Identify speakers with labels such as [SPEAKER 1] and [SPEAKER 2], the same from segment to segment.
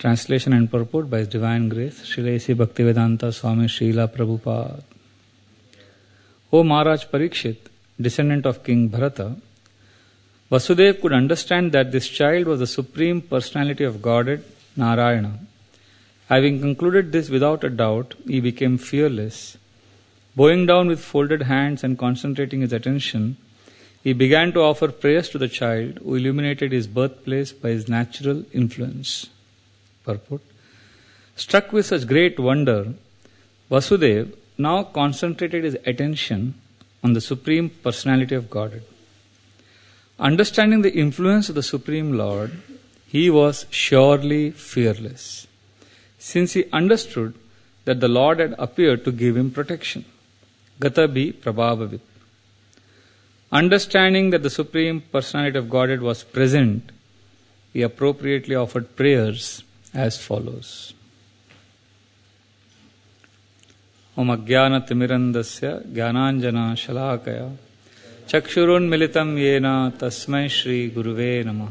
[SPEAKER 1] Translation and purport by His Divine Grace, Srila A.C. Bhaktivedanta Swami Srila Prabhupada. O Maharaj Parikshit, descendant of King Bharata, Vasudeva could understand that this child was the Supreme Personality of Godhead, Narayana. Having concluded this without a doubt, he became fearless. Bowing down with folded hands and concentrating his attention, he began to offer prayers to the child who illuminated his birthplace by his natural influence. Purport. Struck with such great wonder, Vasudeva now concentrated his attention on the Supreme Personality of Godhead. Understanding the influence of the Supreme Lord, he was surely fearless, since he understood that the Lord had appeared to give him protection. Gatabi Prabhavavit. Understanding that the Supreme Personality of Godhead was present, he appropriately offered prayers as follows. Om Ajnana Timirandasya Jnananjana Shalakaya Chakshurun Militam Yena Tasmai Shri Guruve Namaha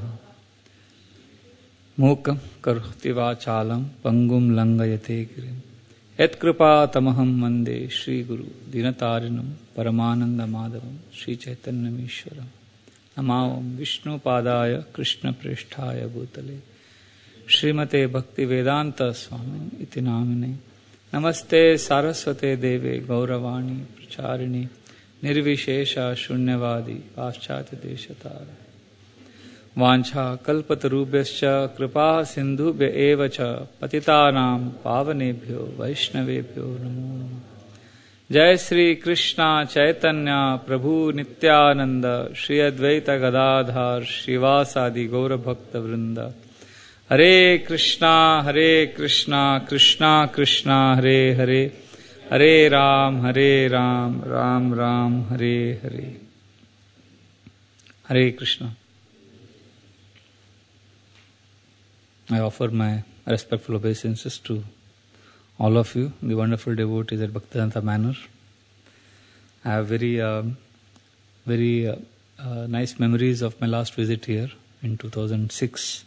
[SPEAKER 1] Mukam Karoti Vachalam Pangum Langayate Girim Yat Kripa Tamaham Mande Shri Guru Dinatarinam Paramananda Madhavam Shri Chaitanya Ishwaram Namavam Vishnu Padaya Krishna Preshthaya Bhutale Srimate Bhakti Vedanta Swami Iti Namine Namaste Saraswate Deve Gauravani Pracharini Nirvishesha Shunyavadi Paschatya Deshatara Vancha Kalpatarubhyascha Kripa Sindhubhya Evacha Patitanam Pavanebhyo Vaishnavebhyo Namo Namaha Jai Sri Krishna Chaitanya Prabhu Nityananda Shri Advaita Gadadhar Srivasadi Gaura Bhakta Vrinda Hare Krishna Krishna Krishna Hare Hare Hare Ram Ram Ram Hare Hare Hare Krishna. I offer my respectful obeisances to all of you, the wonderful devotees at Bhaktivedanta Manor. I have very nice memories of my last visit here in 2006.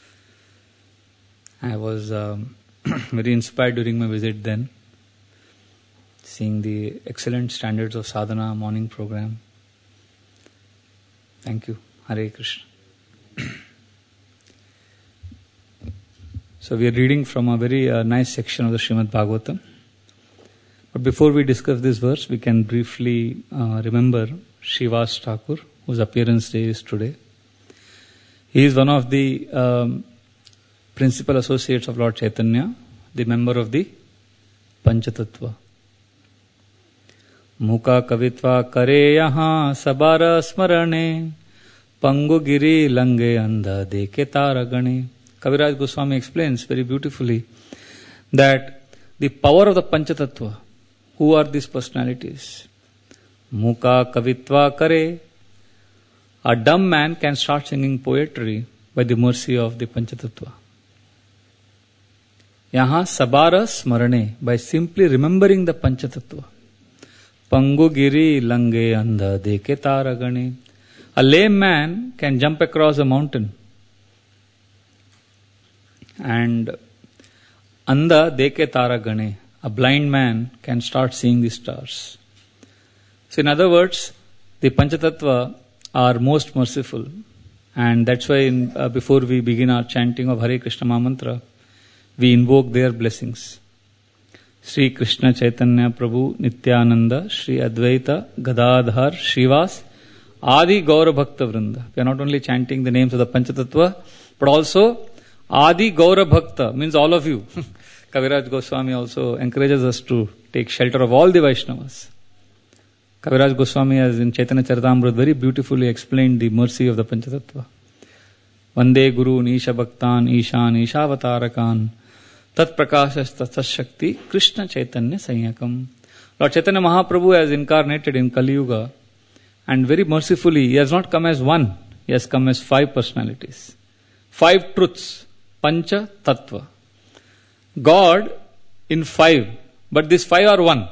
[SPEAKER 1] I was very inspired during my visit then, seeing the excellent standards of sadhana morning program. Thank you. Hare Krishna. So we are reading from a very nice section of the Srimad Bhagavatam. But before we discuss this verse, we can briefly remember Srivas Thakur, whose appearance day is today. He is one of the principal associates of Lord Chaitanya, the member of the Panchatattva. Mukha kavitva kare yaha sabara smarane pangu giri lange andha deke taragane. Kaviraj Goswami explains very beautifully that the power of the Panchatattva, who are these personalities? Mukha kavitva kare. A dumb man can start singing poetry by the mercy of the Panchatattva. Yaha sabara smarane, by simply remembering the Panchatattva. Pangu giri lange andha deke taragane. A lame man can jump across a mountain. And andha deke taragane, a blind man can start seeing the stars. So in other words, the Panchatattva are most merciful. And that's why before we begin our chanting of Hare Krishna Mahamantra, we invoke their blessings. Sri Krishna Chaitanya Prabhu Nityananda Shri Advaita Gadadhar Srivas Adi Gaura Bhakta Vrinda. We are not only chanting the names of the Panchatattva, but also Adi Gaura Bhakta, means all of you. Kaviraj Goswami also encourages us to take shelter of all the Vaishnavas. Kaviraj Goswami has in Chaitanya Charitamrita very beautifully explained the mercy of the Panchatattva. Vande Guru Nisha Bhaktan Ishan Ishavatarakan Tat Prakashas Tat Shakti Krishna Chaitanya Sanyakam. Lord Chaitanya Mahaprabhu has incarnated in Kali Yuga, and very mercifully he has not come as one, he has come as 5 personalities. 5 truths. Pancha Tattva. God in 5, but these 5 are one.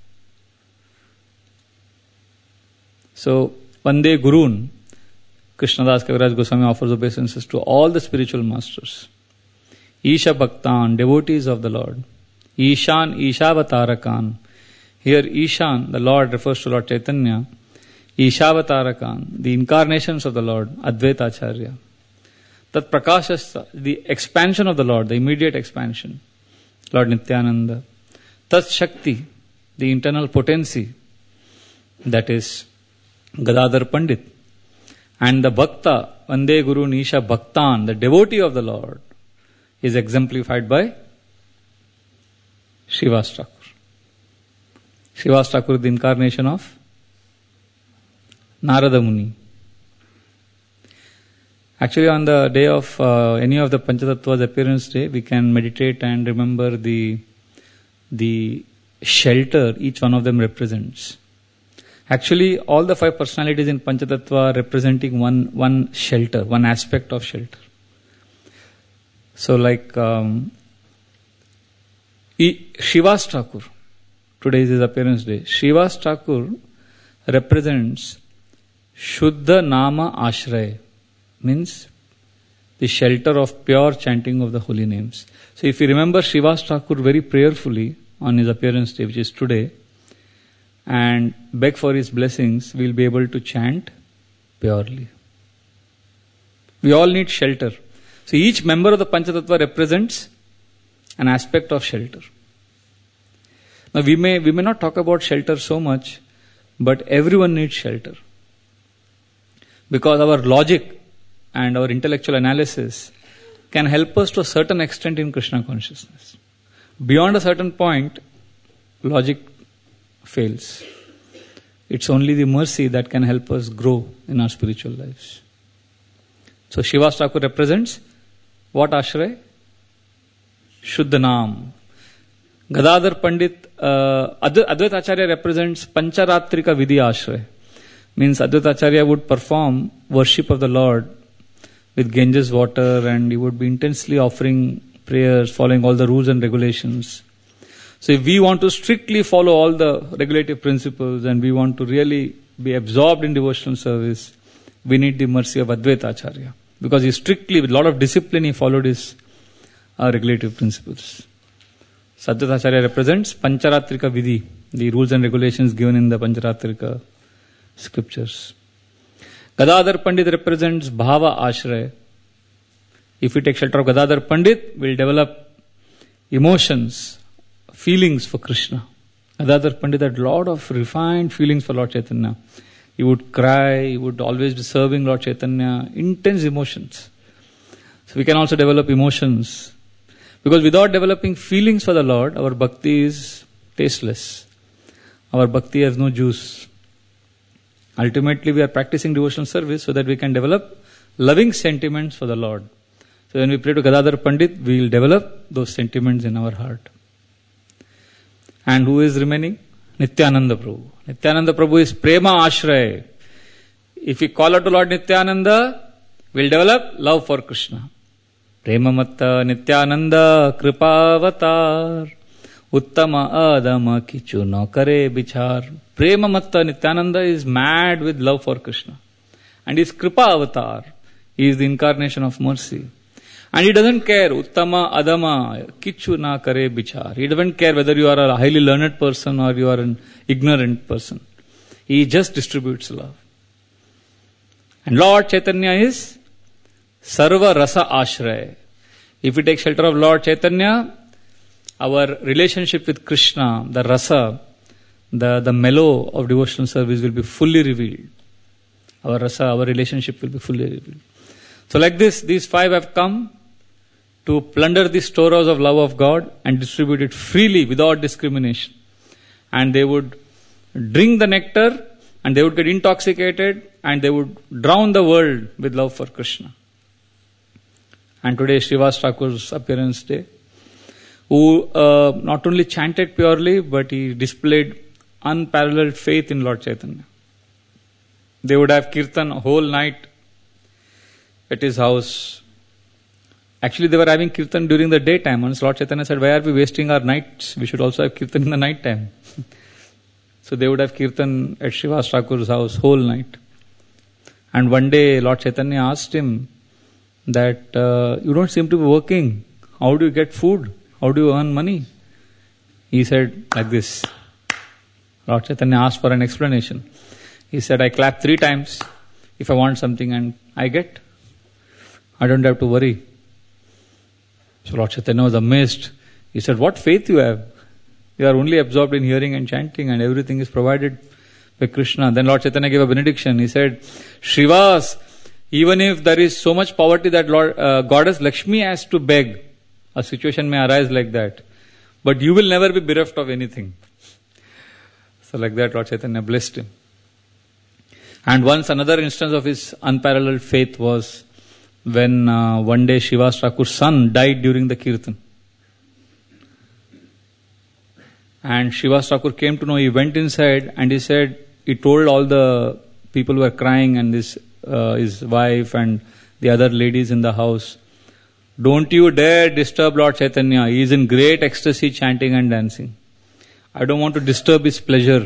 [SPEAKER 1] So, Vande Gurun, Krishnadas Kaviraj Goswami offers obeisances to all the spiritual masters. Isha Bhaktan, devotees of the Lord. Ishan, Ishavatarakan. Here Ishan, the Lord, refers to Lord Chaitanya. Ishavatarakan, the incarnations of the Lord, Advaita Acharya. Tat Prakashas, the expansion of the Lord, the immediate expansion, Lord Nityananda. Tat Shakti, the internal potency, that is Gadadhar Pandit. And the Bhakta, Vande Guru Nisha Bhaktan, the devotee of the Lord, is exemplified by Srivas Thakur. Srivas Thakur, the incarnation of Narada Muni. Actually, on the day of any of the Panchatattva's appearance day, we can meditate and remember the shelter each one of them represents. Actually, all the 5 personalities in Panchatattva representing one shelter, one aspect of shelter. So like Srivas Thakur, today is his appearance day. Srivas Thakur represents Shuddha Nama Ashraya, means the shelter of pure chanting of the holy names. So if you remember Srivas Thakur very prayerfully on his appearance day, which is today, and beg for his blessings, we will be able to chant purely. We all need shelter. So each member of the Panchatattva represents an aspect of shelter. Now we may not talk about shelter so much, but everyone needs shelter. Because our logic and our intellectual analysis can help us to a certain extent in Krishna consciousness. Beyond a certain point, logic fails. It's only the mercy that can help us grow in our spiritual lives. So Srivas Thakur represents what ashray? Shuddhanam. Gadadhar Pandit, Advaita Acharya represents Pancharatrika Vidhi ashray. Means Advaita Acharya would perform worship of the Lord with Ganges water, and he would be intensely offering prayers, following all the rules and regulations. So if we want to strictly follow all the regulative principles and we want to really be absorbed in devotional service, we need the mercy of Advaita Acharya. Because he strictly, with a lot of discipline, he followed his regulative principles. So Advaita Acharya represents Pancharatrika Vidhi, the rules and regulations given in the Pancharatrika scriptures. Gadadhar Pandit represents Bhava Ashraya. If we take shelter of Gadadhar Pandit, we will develop emotions, feelings for Krishna. Gadadhar Pandit had a lot of refined feelings for Lord Chaitanya. He would cry, he would always be serving Lord Chaitanya, intense emotions. So we can also develop emotions. Because without developing feelings for the Lord, our bhakti is tasteless. Our bhakti has no juice. Ultimately, we are practicing devotional service so that we can develop loving sentiments for the Lord. So when we pray to Gadadhar Pandit, we will develop those sentiments in our heart. And who is remaining? Nityananda Prabhu. Nityananda Prabhu is Prema Ashraya. If we call out to Lord Nityananda, we will develop love for Krishna. Prema Matta Nityananda Kripavatar Uttama Adama Kichu no Kare Bichar. Prema Matta Nityananda is mad with love for Krishna. And he is Kripa Avatar. He is the incarnation of mercy. And he doesn't care, Uttama Adama Kichu na Kare Bichar. He doesn't care whether you are a highly learned person or you are an ignorant person. He just distributes love. And Lord Chaitanya is Sarva Rasa Ashraya. If we take shelter of Lord Chaitanya, our relationship with Krishna, the rasa, the mellow of devotional service will be fully revealed. Our rasa, our relationship will be fully revealed. So like this, these 5 have come to plunder the storehouse of love of God and distribute it freely without discrimination. And they would drink the nectar and they would get intoxicated and they would drown the world with love for Krishna. And today Srivas Thakur's appearance day, who not only chanted purely, but he displayed unparalleled faith in Lord Chaitanya. They would have kirtan a whole night at his house. Actually, they were having kirtan during the daytime. Once Lord Chaitanya said, why are we wasting our nights? We should also have kirtan in the night time. So they would have kirtan at Srivas Thakur's house whole night. And one day Lord Chaitanya asked him that, you don't seem to be working How do you get food? How do you earn money? He said like this. Lord Chaitanya asked for an explanation. He said, I clap 3 times if I want something and I get. I don't have to worry. So Lord Chaitanya was amazed. He said, what faith you have? You are only absorbed in hearing and chanting and everything is provided by Krishna. Then Lord Chaitanya gave a benediction. He said, Shrivas, even if there is so much poverty that Goddess Lakshmi has to beg, a situation may arise like that. But you will never be bereft of anything. So like that Lord Chaitanya blessed him. And once another instance of his unparalleled faith was when one day Srivas Thakur's son died during the kirtan. And Srivas Thakur came to know, he went inside and he said, he told all the people who were crying and his wife and the other ladies in the house, don't you dare disturb Lord Chaitanya. He is in great ecstasy chanting and dancing. I don't want to disturb his pleasure.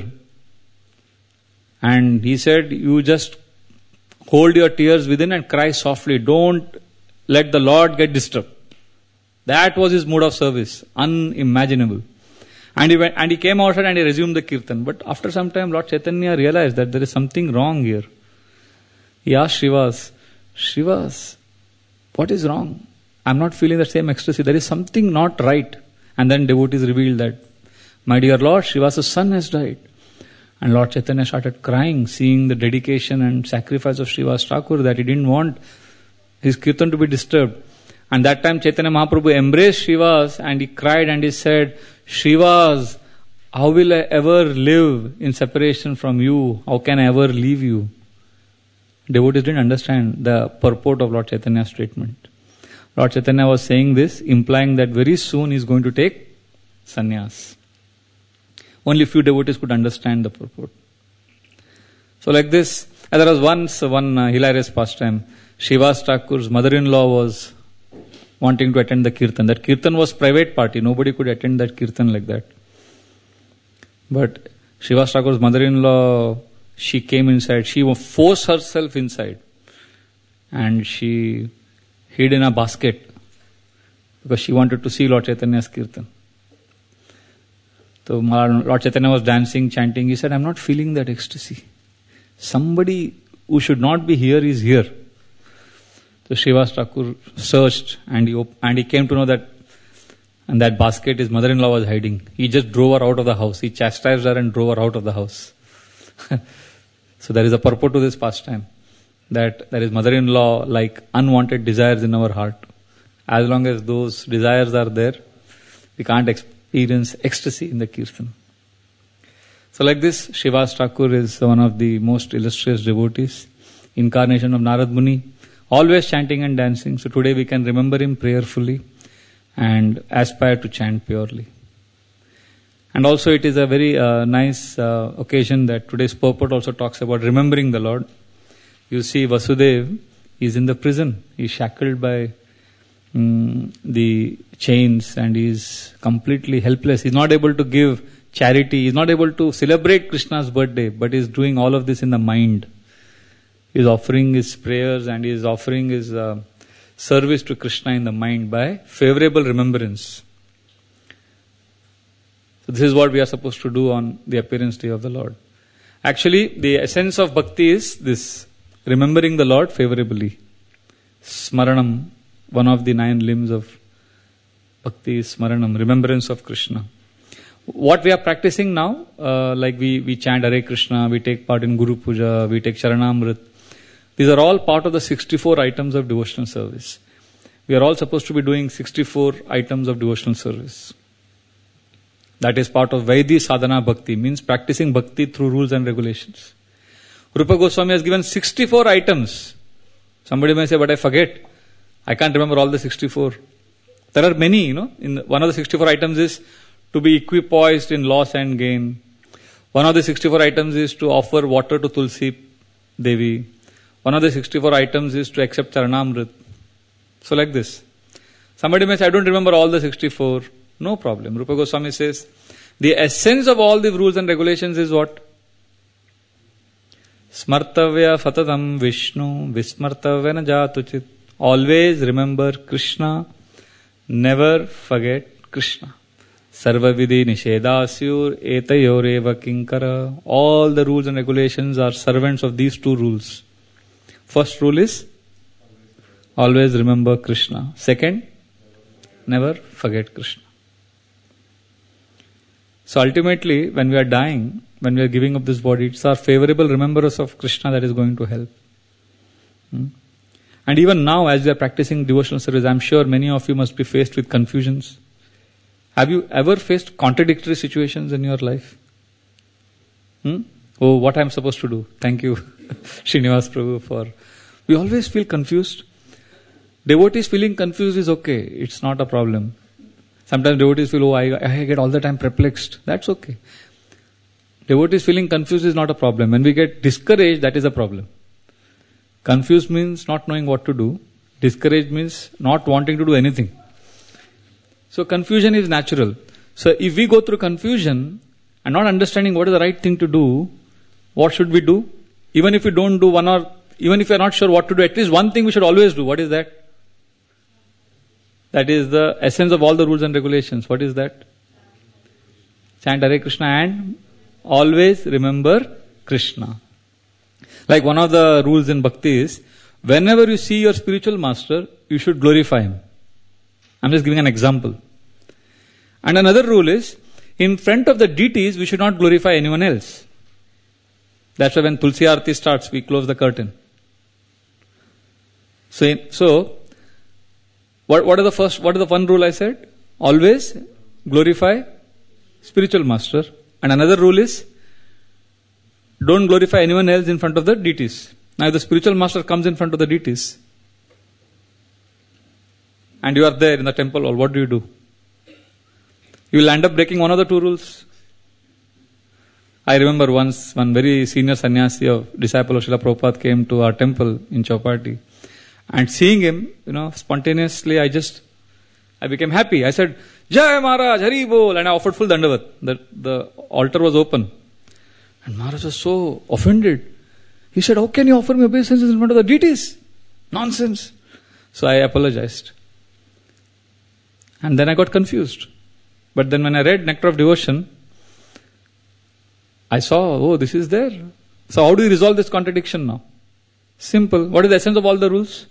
[SPEAKER 1] And he said, you just hold your tears within and cry softly. Don't let the Lord get disturbed. That was his mode of service. Unimaginable. And he came outside and he resumed the kirtan. But after some time, Lord Chaitanya realized that there is something wrong here. He asked Srivas, what is wrong? I'm not feeling the same ecstasy. There is something not right. And then devotees revealed that, my dear Lord, Srivas' son has died. And Lord Chaitanya started crying, seeing the dedication and sacrifice of Srivas Thakur, that he didn't want his kirtan to be disturbed. And that time Chaitanya Mahaprabhu embraced Srivas and he cried and he said, Srivas, how will I ever live in separation from you? How can I ever leave you? Devotees didn't understand the purport of Lord Chaitanya's statement. Lord Chaitanya was saying this, implying that very soon he is going to take sannyas. Only few devotees could understand the purport. So like this, there was once one hilarious pastime. Srivas Thakur's mother-in-law was wanting to attend the kirtan. That kirtan was private party. Nobody could attend that kirtan like that. But Srivas Thakur's mother-in-law, she came inside. She forced herself inside. And she hid in a basket because she wanted to see Lord Chaitanya's kirtan. So Lord Chaitanya was dancing, chanting. He said, I'm not feeling that ecstasy. Somebody who should not be here is here. So Srivas Thakur searched and he came to know that in that basket his mother-in-law was hiding. He just drove her out of the house. He chastised her and drove her out of the house. So there is a purport to this pastime, that there is mother-in-law like unwanted desires in our heart. As long as those desires are there, we can't experience ecstasy in the kirtan. So like this, Srivas Thakur is one of the most illustrious devotees, incarnation of Narad Muni, always chanting and dancing. So today we can remember him prayerfully and aspire to chant purely. And also it is a very nice occasion that today's purport also talks about remembering the Lord. You see Vasudev is in the prison. He is shackled by the chains and he is completely helpless. He is not able to give charity. He is not able to celebrate Krishna's birthday, but he is doing all of this in the mind. He is offering his prayers and he is offering his service to Krishna in the mind by favorable remembrance. So this is what we are supposed to do on the appearance day of the Lord. Actually, the essence of bhakti is this, remembering the Lord favorably. Smaranam, one of the 9 limbs of bhakti is smaranam, remembrance of Krishna. What we are practicing now, like we chant Hare Krishna, we take part in Guru Puja, we take Charanamrit. These are all part of the 64 items of devotional service. We are all supposed to be doing 64 items of devotional service. That is part of Vaidhi Sadhana Bhakti, means practicing bhakti through rules and regulations. Rupa Goswami has given 64 items. Somebody may say, but I forget. I can't remember all the 64. There are many, In one of the 64 items is to be equipoised in loss and gain. One of the 64 items is to offer water to Tulsi Devi. One of the 64 items is to accept Charanamrit. So like this. Somebody may say, I don't remember all the 64. No problem. Rupa Goswami says, the essence of all the rules and regulations is what? Smartavya fatadam Vishnu, Vismartavya na jatuchit. Always remember Krishna never forget Krishna. Sarva vidhi nishedhasyur etayoreva kinkara. All the rules and regulations are servants of these two rules. First rule is always remember Krishna. Second, never forget Krishna. So ultimately, when we are dying, when we are giving up this body, it's our favorable remembrance of Krishna that is going to help. And even now, as we are practicing devotional service, I'm sure many of you must be faced with confusions. Have you ever faced contradictory situations in your life? Oh, what I'm supposed to do? Thank you, Srinivas Prabhu, for... We always feel confused. Devotees feeling confused is okay. It's not a problem. Sometimes devotees feel, I get all the time perplexed. That's okay. Devotees feeling confused is not a problem. When we get discouraged, that is a problem. Confused means not knowing what to do. Discouraged means not wanting to do anything. So confusion is natural. So if we go through confusion and not understanding what is the right thing to do, what should we do? Even if we don't do even if we are not sure what to do, at least one thing we should always do. What is that? That is the essence of all the rules and regulations. What is that? Chant Hare Krishna and always remember Krishna. Like one of the rules in Bhakti is, whenever you see your spiritual master, you should glorify him. I'm just giving an example. And another rule is, in front of the deities, we should not glorify anyone else. That's why when Tulsi Aarti starts, we close the curtain. So what is the one rule I said? Always glorify spiritual master. And another rule is, don't glorify anyone else in front of the deities. Now if the spiritual master comes in front of the deities, and you are there in the temple hall, what do? You will end up breaking one of the two rules. I remember once, one very senior sannyasi of disciple of Srila Prabhupada came to our temple in Chowpatty. And seeing him, spontaneously I became happy. I said, Jai Maharaj, Hari Bol, and I offered full dandavat. The altar was open. And Maharaj was so offended. He said, how can you offer me obeisances in front of the deities? Nonsense. So I apologized. And then I got confused. But then when I read Nectar of Devotion, I saw, this is there. So how do you resolve this contradiction now? Simple. What is the essence of all the rules?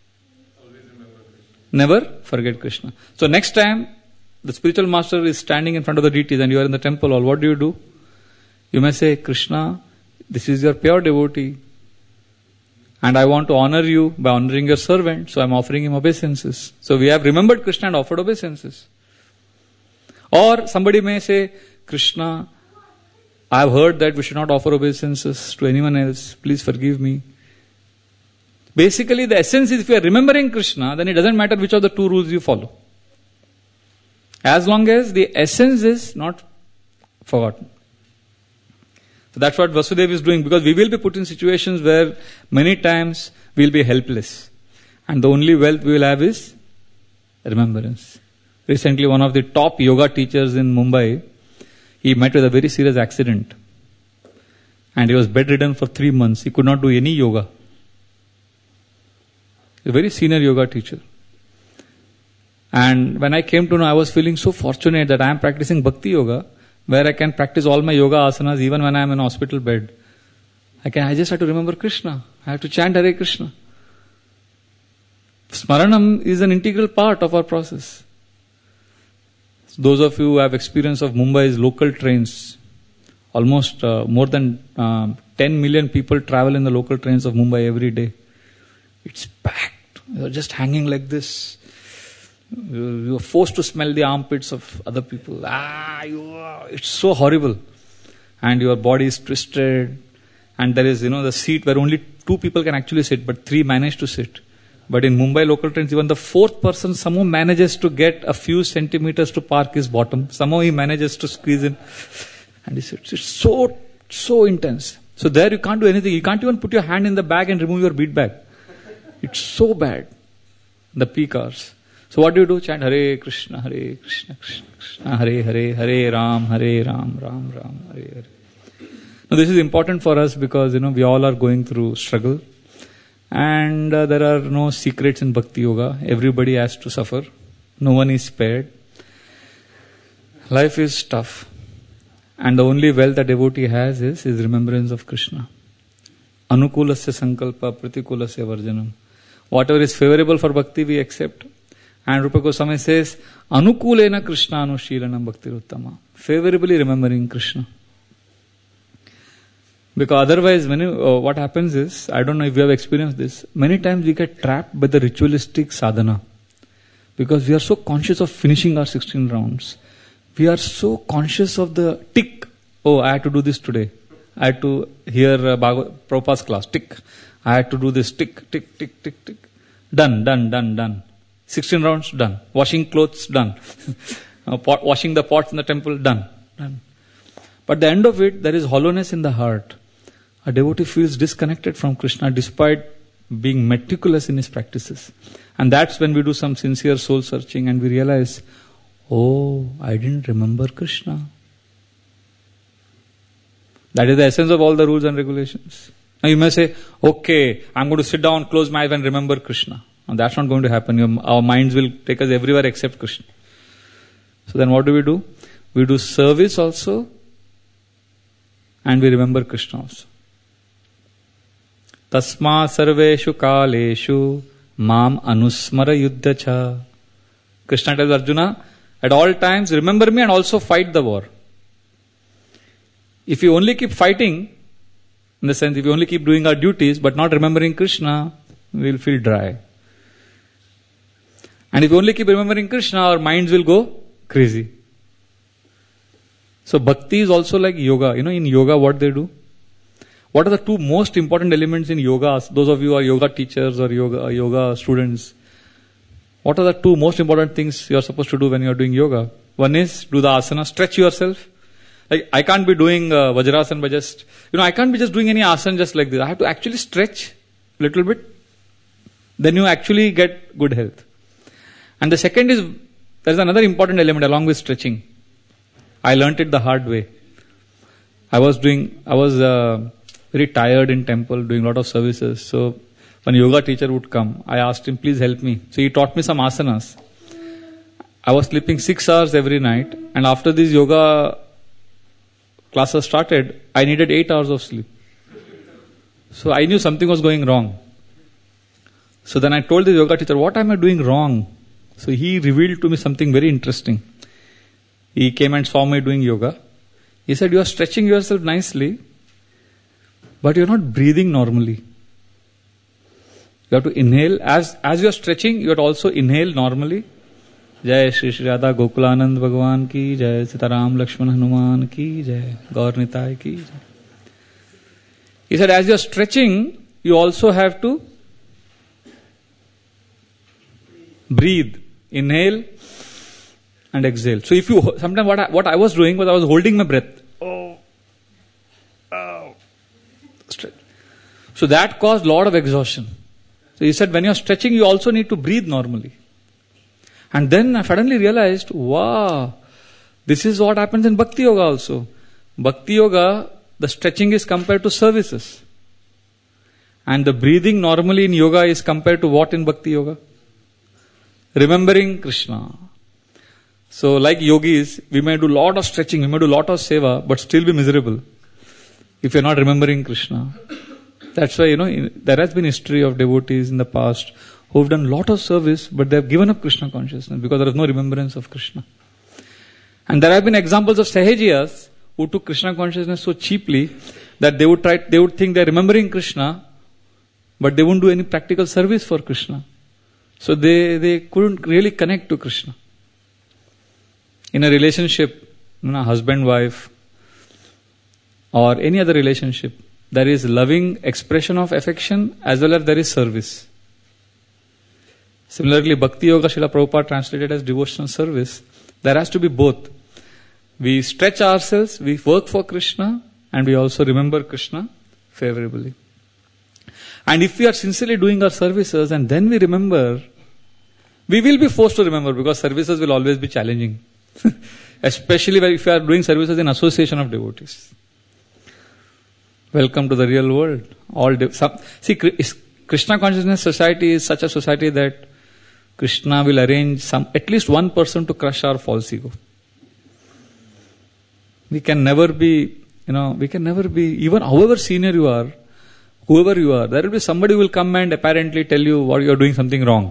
[SPEAKER 1] Never forget Krishna. So next time the spiritual master is standing in front of the deities and you are in the temple hall, what do? You may say, Krishna, this is your pure devotee. And I want to honor you by honoring your servant. So I am offering him obeisances. So we have remembered Krishna and offered obeisances. Or somebody may say, Krishna, I have heard that we should not offer obeisances to anyone else. Please forgive me. Basically, the essence is if you are remembering Krishna, then it doesn't matter which of the two rules you follow. As long as the essence is not forgotten. So that's what Vasudeva is doing, because we will be put in situations where many times we will be helpless. And the only wealth we will have is remembrance. Recently, one of the top yoga teachers in Mumbai, he met with a very serious accident. And he was bedridden for 3 months. He could not do any yoga. A very senior yoga teacher. And when I came to know, I was feeling so fortunate that I am practicing Bhakti Yoga, where I can practice all my yoga asanas even when I am in a hospital bed. I just have to remember Krishna. I have to chant Hare Krishna. Smaranam is an integral part of our process. Those of you who have experience of Mumbai's local trains, almost more than 10 million people travel in the local trains of Mumbai every day. It's packed. You're just hanging like this. You're forced to smell the armpits of other people. It's so horrible. And your body is twisted. And there is, the seat where only 2 people can actually sit, but 3 manage to sit. But in Mumbai local trains, even the 4th person somehow manages to get a few centimeters to park his bottom. Somehow he manages to squeeze in. And he sits. It's so intense. So there you can't do anything. You can't even put your hand in the bag and remove your bead bag. It's so bad. The peak hours. So what do? Chant Hare Krishna, Krishna Krishna, Hare Hare, Hare Ram, Ram Ram, Hare Hare. Now this is important for us because, we all are going through struggle. And there are no secrets in Bhakti Yoga. Everybody has to suffer. No one is spared. Life is tough. And the only wealth a devotee has is his remembrance of Krishna. Anukulasya sankalpa pratikulasya varjanam. Whatever is favorable for bhakti, we accept. And Rupa Goswami says, Anukulena Krishna anushilanam bhaktiruttama. Favorably remembering Krishna. Because otherwise, what happens is, I don't know if you have experienced this, many times we get trapped by the ritualistic sadhana. Because we are so conscious of finishing our 16 rounds. We are so conscious of the tick. Oh, I had to do this today. I had to hear Prabhupada's class. Tick. I had to do this. Tick, tick, tick, tick, tick. Done. 16 rounds, done. Washing clothes, done. Washing the pots in the temple, done. But at the end of it, there is hollowness in the heart. A devotee feels disconnected from Krishna despite being meticulous in his practices. And that's when we do some sincere soul searching and we realize, oh, I didn't remember Krishna. That is the essence of all the rules and regulations. Now you may say, okay, I'm going to sit down, close my eyes and remember Krishna. And that's not going to happen. Our minds will take us everywhere except Krishna. So then what do? We do service also and we remember Krishna also. Tasma sarveshu kaleshu mam anusmara yuddhacha. Krishna tells Arjuna, at all times remember me and also fight the war. If you only keep fighting, in the sense if you only keep doing our duties but not remembering Krishna, we will feel dry. And if you only keep remembering Krishna, our minds will go crazy. So bhakti is also like yoga. In yoga what they do? What are the two most important elements in yoga? Those of you who are yoga teachers or yoga students, what are the two most important things you are supposed to do when you are doing yoga? One is do the asana, stretch yourself. Like I can't be doing Vajrasana by just, I can't be just doing any asana just like this. I have to actually stretch a little bit. Then you actually get good health. And the second is, there is another important element along with stretching. I learnt it the hard way. I was very tired in temple, doing a lot of services. So when a yoga teacher would come, I asked him, please help me. So he taught me some asanas. I was sleeping 6 hours every night. And after these yoga classes started, I needed 8 hours of sleep. So I knew something was going wrong. So then I told the yoga teacher, what am I doing wrong? So he revealed to me something very interesting. He came and saw me doing yoga. He said, you are stretching yourself nicely, but you are not breathing normally. You have to inhale. As you are stretching, you have to also inhale normally. Jai Shri Shri Radha Gokulanand Bhagavan ki Jai, Sitaram Lakshman Hanuman ki Jai, Gaur Nitai ki Jai. He said, as you are stretching, you also have to breathe. Inhale and exhale. So if you, sometimes what I was doing was I was holding my breath. Oh. Stretch. So that caused a lot of exhaustion. So he said, when you are stretching, you also need to breathe normally. And then I suddenly realized, wow, this is what happens in Bhakti Yoga also. Bhakti Yoga, the stretching is compared to services. And the breathing normally in yoga is compared to what in Bhakti Yoga? Remembering Krishna. So like yogis, we may do lot of stretching, we may do lot of seva, but still be miserable if you are not remembering Krishna. That's why, there has been history of devotees in the past who have done lot of service, but they have given up Krishna consciousness because there is no remembrance of Krishna. And there have been examples of Sahajiyas who took Krishna consciousness so cheaply that they would think they are remembering Krishna, but they won't do any practical service for Krishna. So they couldn't really connect to Krishna. In a relationship, husband-wife, or any other relationship, there is loving expression of affection as well as there is service. Similarly, Bhakti Yoga, Srila Prabhupada translated as devotional service. There has to be both. We stretch ourselves, we work for Krishna, and we also remember Krishna favorably. And if we are sincerely doing our services and then we remember, we will be forced to remember because services will always be challenging. Especially if you are doing services in association of devotees. Welcome to the real world. Krishna Consciousness Society is such a society that Krishna will arrange at least one person to crush our false ego. We can never be, even however senior you are, whoever you are, there will be somebody who will come and apparently tell you what you are doing something wrong.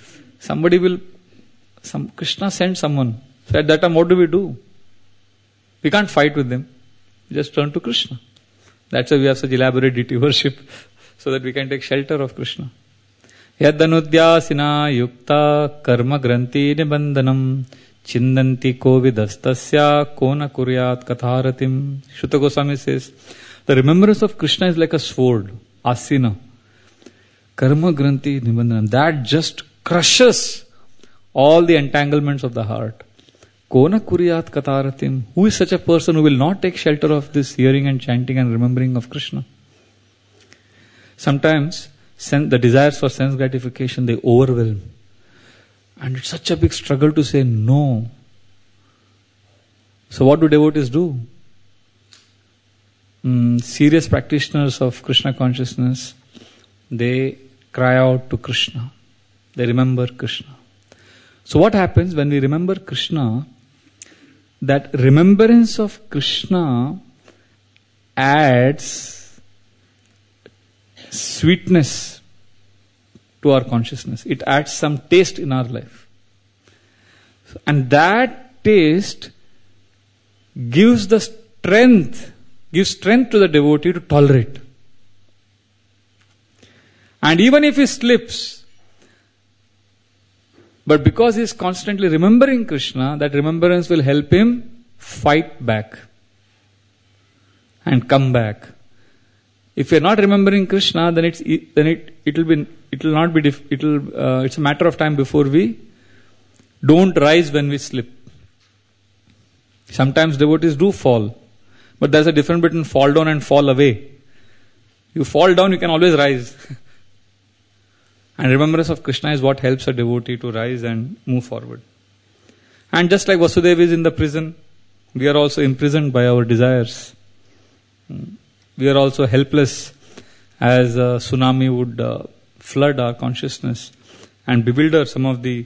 [SPEAKER 1] Krishna sent someone. So at that time, what do? We can't fight with them. We just turn to Krishna. That's why we have such elaborate deity worship, so that we can take shelter of Krishna. Yaddanudyasina yukta karma granti nibandhanam chindanti kovidastasya kona kuryat katharatim. Shuta Goswami says, the remembrance of Krishna is like a sword, asina. Karma granti nibandhanam. That just crushes all the entanglements of the heart. Kona kuryat katharatim. Who is such a person who will not take shelter of this hearing and chanting and remembering of Krishna? Sometimes the desires for sense gratification, they overwhelm. And it's such a big struggle to say no. So what do devotees do? Serious practitioners of Krishna consciousness, they cry out to Krishna. They remember Krishna. So what happens when we remember Krishna? That remembrance of Krishna adds sweetness to our consciousness. It adds some taste in our life. And that taste gives strength to the devotee to tolerate. And even if he slips, but because he is constantly remembering Krishna, that remembrance will help him fight back and come back. If we are not remembering Krishna, then it's a matter of time before we don't rise when we slip. Sometimes devotees do fall, but there's a difference between fall down and fall away. You fall down, you can always rise. And remembrance of Krishna is what helps a devotee to rise and move forward. And just like Vasudeva is in the prison, we are also imprisoned by our desires. We are also helpless as a tsunami would flood our consciousness and bewilder some of the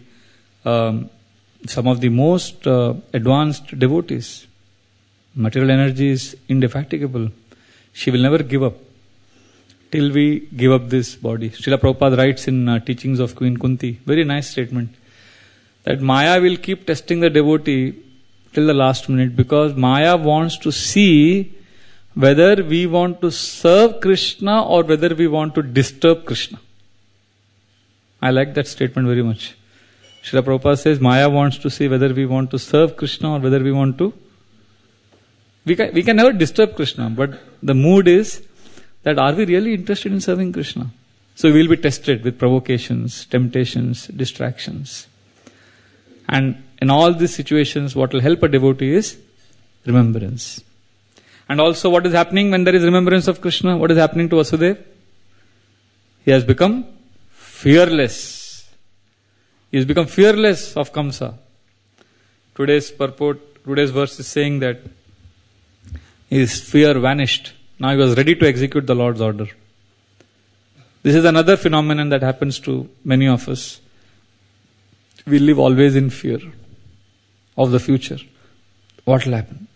[SPEAKER 1] most advanced devotees. Material energy is indefatigable. She will never give up till we give up this body. Srila Prabhupada writes in Teachings of Queen Kunti, very nice statement, that Maya will keep testing the devotee till the last minute, because Maya wants to see whether we want to serve Krishna or whether we want to disturb Krishna. I like that statement very much. Srila Prabhupada says Maya wants to see whether we want to serve Krishna or whether we want to... We can never disturb Krishna, but the mood is that are we really interested in serving Krishna? So we will be tested with provocations, temptations, distractions. And in all these situations, what will help a devotee is remembrance. And also what is happening when there is remembrance of Krishna? What is happening to Vasudeva? He has become fearless. He has become fearless of Kamsa. Today's verse is saying that his fear vanished. Now he was ready to execute the Lord's order. This is another phenomenon that happens to many of us. We live always in fear of the future. What will happen?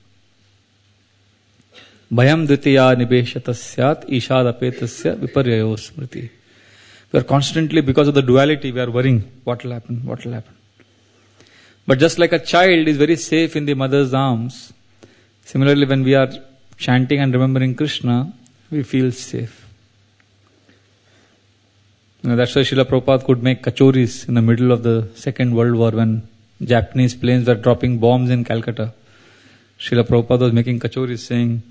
[SPEAKER 1] Bhayam dvitiya nibeshatasyat ishadapetasya viparyayo smriti. We are constantly, because of the duality, we are worrying. What will happen? What will happen? But just like a child is very safe in the mother's arms, similarly when we are chanting and remembering Krishna, we feel safe. That's why Srila Prabhupada could make kachoris in the middle of the Second World War when Japanese planes were dropping bombs in Calcutta. Srila Prabhupada was making kachoris saying,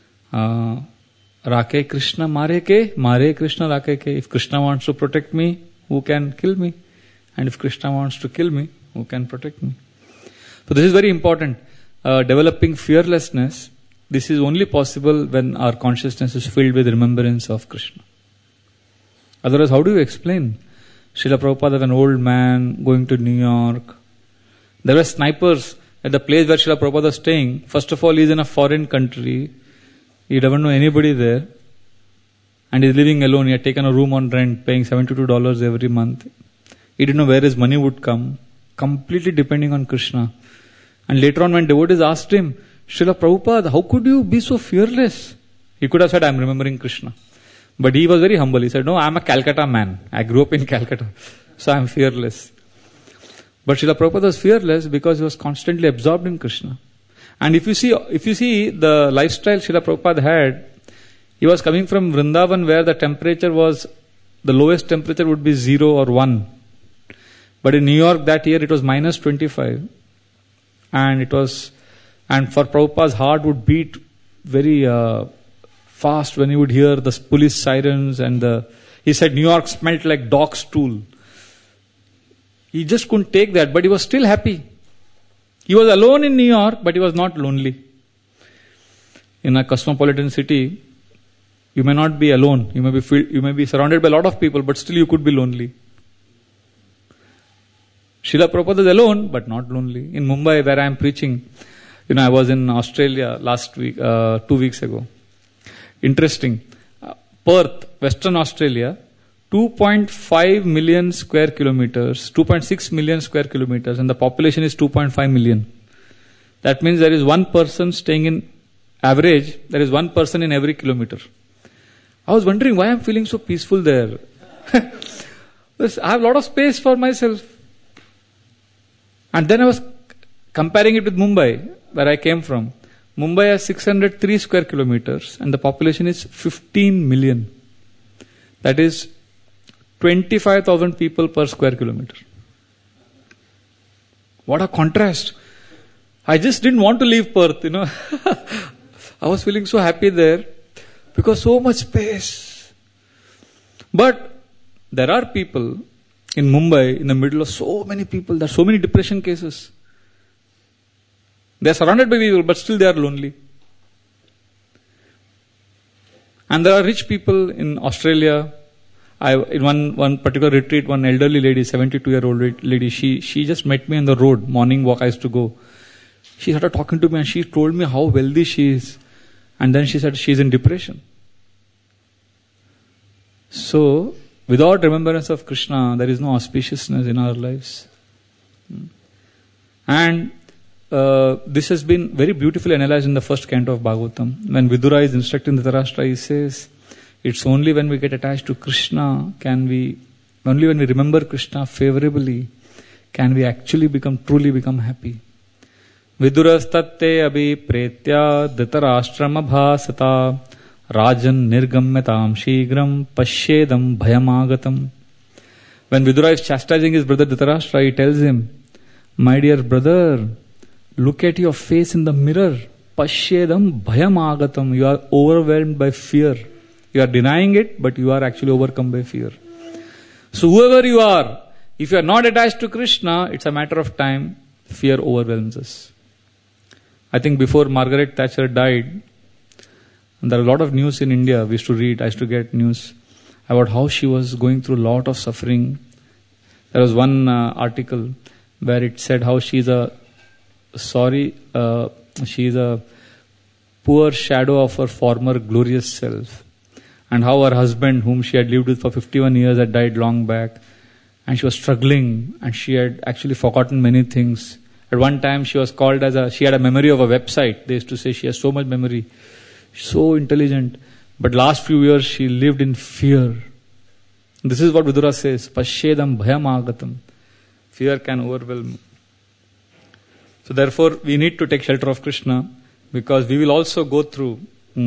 [SPEAKER 1] Rake Krishna mare Krishna rake ke. If Krishna wants to protect me, who can kill me? And if Krishna wants to kill me, who can protect me? So this is very important. Developing fearlessness, this is only possible when our consciousness is filled with remembrance of Krishna. Otherwise, how do you explain? Srila Prabhupada, an old man going to New York. There were snipers at the place where Srila Prabhupada was staying. First of all, he is in a foreign country. He doesn't know anybody there. And he is living alone. He had taken a room on rent, paying $72 every month. He didn't know where his money would come. Completely depending on Krishna. And later on when devotees asked him, Srila Prabhupada, how could you be so fearless? He could have said, I am remembering Krishna. But he was very humble. He said, no, I am a Calcutta man. I grew up in Calcutta. So I am fearless. But Srila Prabhupada was fearless because he was constantly absorbed in Krishna. And if you see the lifestyle Srila Prabhupada had, he was coming from Vrindavan where the temperature was, the lowest temperature would be 0 or 1. But in New York that year it was minus 25. And for Prabhupada's heart would beat very fast when he would hear the police sirens and he said New York smelt like dog stool. He just couldn't take that, but he was still happy. He was alone in New York, but he was not lonely. In a cosmopolitan city, you may not be alone. You may be surrounded by a lot of people, but still you could be lonely. Srila Prabhupada is alone, but not lonely. In Mumbai, where I am preaching, I was in Australia last week, 2 weeks ago. Interesting. Perth, Western Australia, 2.5 million square kilometers, 2.6 million square kilometers, and the population is 2.5 million. That means there is one person staying in average, there is one person in every kilometer. I was wondering why I am feeling so peaceful there. I have a lot of space for myself. And then I was comparing it with Mumbai, where I came from. Mumbai has 603 square kilometers and the population is 15 million. That is 25,000 people per square kilometer. What a contrast. I just didn't want to leave Perth, I was feeling so happy there because so much space. But there are people in Mumbai, in the middle of so many people, there are so many depression cases. They are surrounded by people, but still they are lonely. And there are rich people in Australia. In one particular retreat, one elderly lady, 72-year-old lady, she just met me on the road, morning walk I used to go. She started talking to me and she told me how wealthy she is. And then she said she is in depression. So, without remembrance of Krishna, there is no auspiciousness in our lives. And this has been very beautifully analyzed in the first canto of Bhagavatam. When Vidura is instructing Dhritarashtra, he says, it's only when we get attached to Krishna, only when we remember Krishna favorably, can we actually truly become happy. Vidurastatte abhi pretya Dhritarashtrama bhasata rajan nirgamyatam shigram pashyedam bhayamagatam. When Vidura is chastising his brother Dhritarashtra, he tells him, my dear brother, look at your face in the mirror. Pashyedam bhayamagatam. You are overwhelmed by fear. You are denying it, but you are actually overcome by fear. So whoever you are, if you are not attached to Krishna, it's a matter of time, fear overwhelms us. I think before Margaret Thatcher died, and there are a lot of news in India, I used to get news about how she was going through a lot of suffering. There was one article where it said how she's a poor shadow of her former glorious self. And how her husband, whom she had lived with for 51 years, had died long back. And she was struggling and she had actually forgotten many things. At one time she was called she had a memory of a website. They used to say she has so much memory, so intelligent. But last few years she lived in fear. This is what Vidura says, Pashyedam bhayam agatam. Fear can overwhelm. So therefore we need to take shelter of Krishna because we will also go through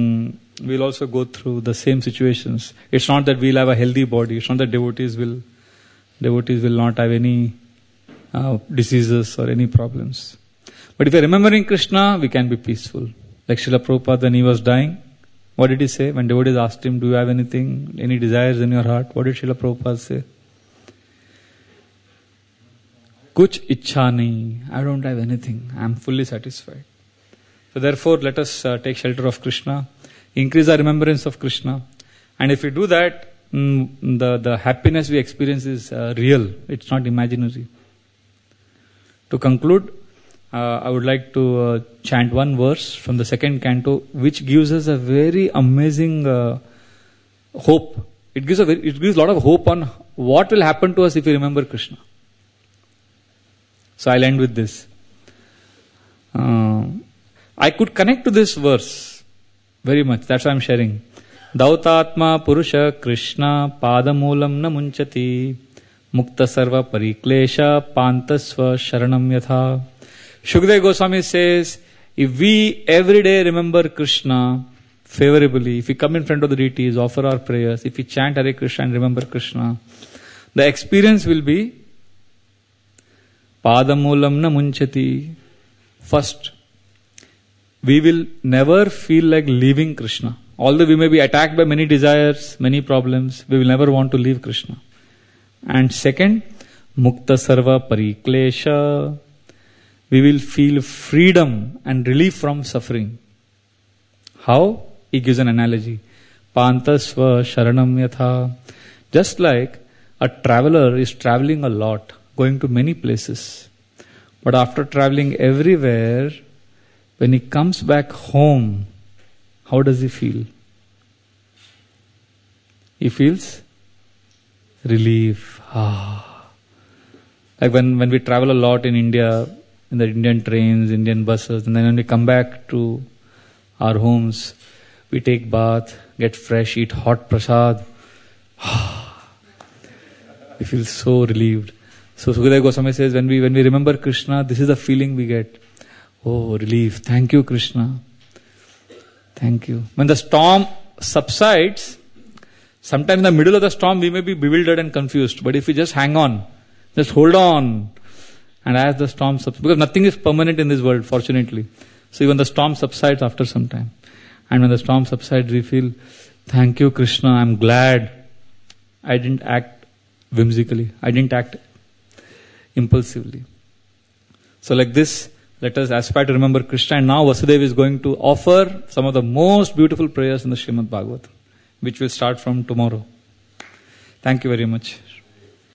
[SPEAKER 1] the same situations. It's not that we'll have a healthy body. It's not that devotees will not have any diseases or any problems. But if you're remembering Krishna, we can be peaceful. Like Srila Prabhupada, when he was dying, what did he say? When devotees asked him, do you have anything, any desires in your heart? What did Srila Prabhupada say? Kuch ichha nahi. I don't have anything. I am fully satisfied. So therefore, let us take shelter of Krishna, increase our remembrance of Krishna. And if we do that, the happiness we experience is real. It's not imaginary. To conclude, I would like to chant one verse from the second canto, which gives us a very amazing hope. It gives a lot of hope on what will happen to us if we remember Krishna. So I'll end with this. I could connect to this verse very much. That's why I'm sharing. Dautatma Purusha Krishna Padamulam na munchati Mukta Sarva Pariklesha Pantasva Sharanam Yatha. Shukdev Goswami says, if we every day remember Krishna favorably, if we come in front of the deities, offer our prayers, if we chant Hare Krishna and remember Krishna, the experience will be Padamulam na munchati. First, we will never feel like leaving Krishna. Although we may be attacked by many desires, many problems, we will never want to leave Krishna. And second, Mukta Sarva Pariklesha. We will feel freedom and relief from suffering. How? He gives an analogy. Pantasva Sharanam Yatha. Just like a traveler is traveling a lot, going to many places. But after traveling everywhere, when he comes back home, how does he feel? He feels relief. Like when we travel a lot in India, in the Indian trains, Indian buses, and then when we come back to our homes, we take bath, get fresh, eat hot prasad. We feel so relieved. So Sukadeva Goswami says, when we remember Krishna, this is the feeling we get. Oh, relief. Thank you, Krishna. Thank you. When the storm subsides, sometimes in the middle of the storm we may be bewildered and confused. But if we just hang on, just hold on, and as the storm subsides, because nothing is permanent in this world, fortunately. So even the storm subsides after some time. And when the storm subsides, we feel, thank you, Krishna, I'm glad I didn't act whimsically. I didn't act impulsively. So like this, let us aspire to remember Krishna. And now Vasudeva is going to offer some of the most beautiful prayers in the Srimad Bhagavatam, which will start from tomorrow. Thank you very much.